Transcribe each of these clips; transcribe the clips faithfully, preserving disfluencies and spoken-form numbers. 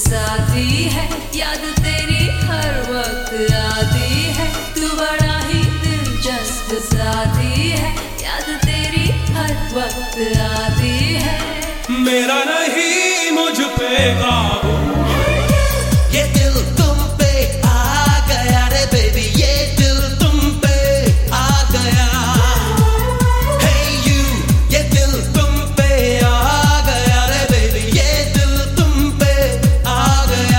साथी है, याद तेरी हर वक्त आती है। तू बड़ा ही दिलचस्प साथी है, याद तेरी हर वक्त आती है। मेरा नहीं मुझ पे काबू, ये दिल तुम पे आ गया रे बेबी, ये दिल तुम पे आ गया। Hey you, ये दिल तुम पे आ गया रे बेबी, ये दिल तुम पे आ गया।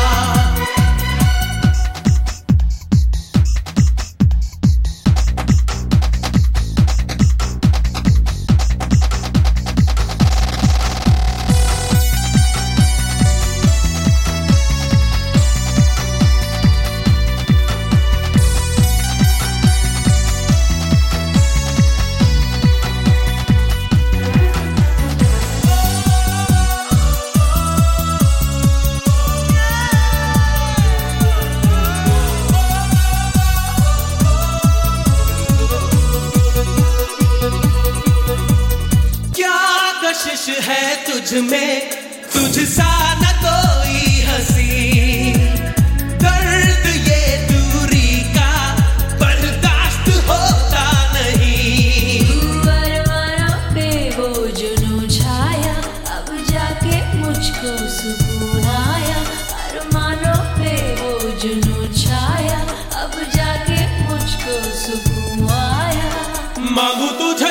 कशिश है तुझ में, तुझ सा न कोई हंसी। दर्द ये दूरी का बर्दाश्त होता नहीं। तू अरमानों पे वो जुनून छाया, अब जाके मुझको सुकून आया। अरमानों पे वो जुनून छाया, अब जाके मुझको सुकून आया। मांगू तुझे